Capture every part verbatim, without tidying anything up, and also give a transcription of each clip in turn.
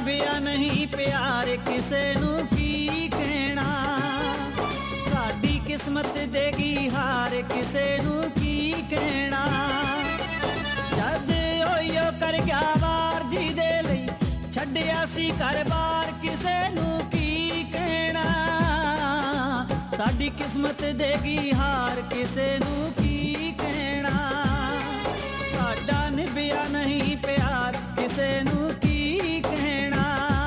ਨਿਭਿਆ ਨਹੀਂ ਪਿਆਰ ਕਿਸੇ ਨੂੰ ਕੀ ਕਹਿਣਾ। ਸਾਡੀ ਕਿਸਮਤ ਦੇਗੀ ਹਾਰ ਕਿਸੇ ਨੂੰ ਕੀ ਕਹਿਣਾ। ਜਦ ਓਯੋ ਕਰ ਗਿਆ ਵਾਰ ਜਿਹਦੇ ਲਈ ਛੱਡਿਆ ਸੀ ਘਰ-ਬਾਰ ਕਿਸੇ ਨੂੰ ਕੀ ਕਹਿਣਾ। ਸਾਡੀ ਕਿਸਮਤ ਦੇਗੀ ਹਾਰ ਕਿਸੇ ਨੂੰ ਕੀ ਕਹਿਣਾ। ਸਾਡਾ ਨਿਭਿਆ ਨਹੀਂ ਪਿਆਰ ਕਿਸੇ ਨੂੰ ਕੀ ਕਹਿਣਾ।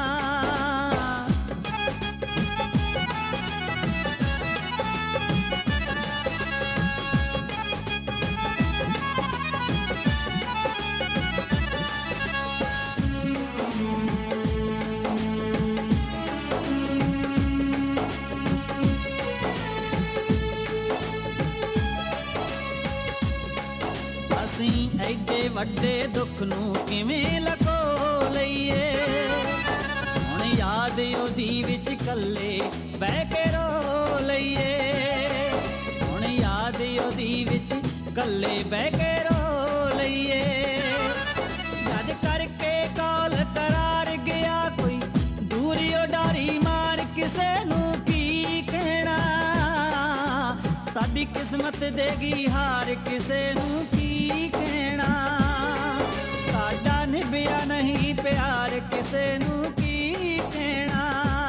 ਅਸੀਂ ਐਡੇ ਵੱਡੇ ਦੁੱਖ ਨੂੰ ਕਿਵੇਂ ਲਕੋ ਲਈਏ। ਹੁਣ ਯਾਦ ਉਹਦੀ ਵਿੱਚ ਇਕੱਲੇ ਬਹਿ ਕੇ ਰੋ ਲਈਏ। ਹੁਣ ਯਾਦ ਉਹਦੀ ਵਿੱਚ ਇਕੱਲੇ ਬਹਿ ਕੇ ਰੋ ਲਈਏ। ਜਦ ਕਰਕੇ ਕਾਲ ਕਰਾਰ ਗਿਆ ਕੋਈ ਦੂਰੀ ਉਡਾਰੀ ਮਾਰ ਕਿਸੇ ਨੂੰ ਕੀ ਕਹਿਣਾ। ਸਾਡੀ ਕਿਸਮਤ ਦੇਗੀ ਹਾਰ ਕਿਸੇ ਨੂੰ ਕੀ ਕਹਿਣਾ। ਸਾਡਾ ਨਿਭਿਆ ਨਹੀਂ ਪਿਆਰ ਕਿਸੇ ਨੂੰ ਕੀ ਕਹਿਣਾ।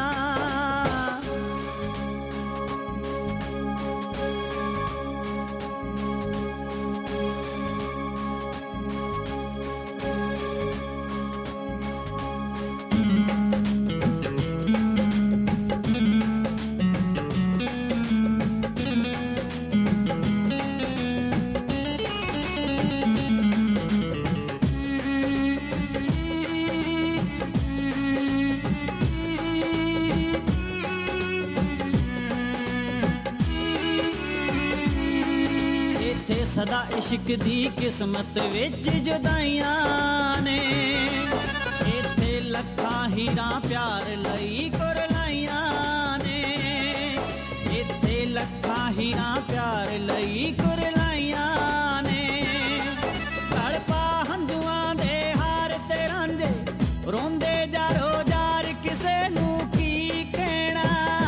ਸਦਾ ਇਸ਼ਕ ਦੀ ਕਿਸਮਤ ਵਿੱਚ ਜੁਦਾਈਆਂ ਨੇ। ਇੱਥੇ ਲੱਖਾਂ ਹੀਰਾਂ ਪਿਆਰ ਲਈ ਕੁਰਲਾਈਆਂ ਨੇ। ਇੱਥੇ ਲੱਖਾਂ ਹੀਰਾਂ ਪਿਆਰ ਲਈ ਕੁਰਲਾਈਆਂ ਨੇ। ਤੜਪਾ ਹੰਝੂਆਂ ਦੇ ਹਾਰ ਤੇ ਰਾਂਝੇ ਰੋਂਦੇ ਜਾਰੋ ਜਾਰ ਕਿਸੇ ਨੂੰ ਕੀ ਕਹਿਣਾ।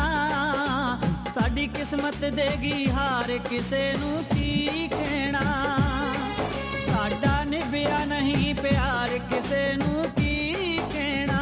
ਸਾਡੀ ਕਿਸਮਤ ਦੇਗੀ ਹਾਰ ਕਿਸੇ ਨੂੰ ਕੀ ਕਹਿਣਾ। ਸਾਡਾ ਨਿਭਿਆ ਨਹੀਂ ਪਿਆਰ ਕਿਸੇ ਨੂੰ ਕੀ ਕਹਿਣਾ।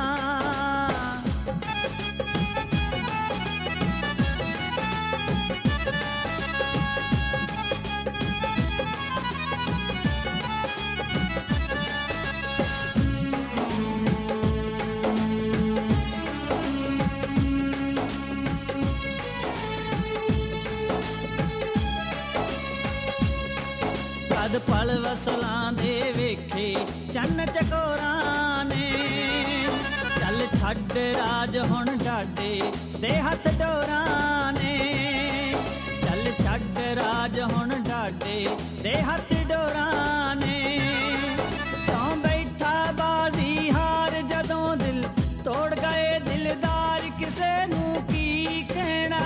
ਜਦ ਪਲ ਵਸਲਾਂ ਦੇ ਵੇਖੇ ਚੰਨ ਚਕੋਰਾਂ ਨੇ। ਚੱਲ ਛੱਡ ਰਾਜ ਹੁਣ ਡਾਡੇ ਦੇ ਹੱਥ ਡੋਰਾਂ ਨੇ। ਚੱਲ ਛੱਡ ਰਾਜ ਹੁਣ ਡਾਡੇ ਦੇ ਹੱਥ ਡੋਰਾਂ ਨੇ। ਕਿਉਂ ਬੈਠਾ ਬਾਜ਼ੀ ਹਾਰ ਜਦੋਂ ਦਿਲ ਤੋੜ ਗਏ ਦਿਲਦਾਰ ਕਿਸੇ ਨੂੰ ਕੀ ਕਹਿਣਾ।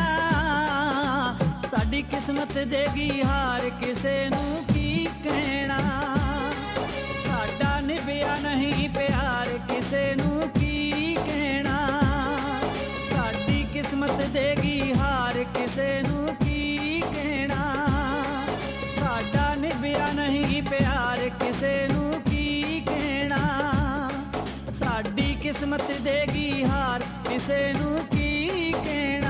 ਸਾਡੀ ਕਿਸਮਤ ਦੇਗੀ ਹਾਰ ਕਿਸੇ ਨੂੰ ਕੀ ਕਹਿਣਾ। ਸਾਡਾ ਨਿਭਿਆ ਨਹੀਂ ਪਿਆਰ ਕਿਸੇ ਨੂੰ ਕੀ ਕਹਿਣਾ। ਸਾਡੀ ਕਿਸਮਤ ਦੇਗੀ ਹਾਰ ਕਿਸੇ ਨੂੰ ਕੀ ਕਹਿਣਾ। ਸਾਡਾ ਨਿਭਿਆ ਨਹੀਂ ਪਿਆਰ ਕਿਸੇ ਨੂੰ ਕੀ ਕਹਿਣਾ। ਸਾਡੀ ਕਿਸਮਤ ਦੇਗੀ ਹਾਰ ਕਿਸੇ ਨੂੰ ਕੀ ਕਹਿਣਾ।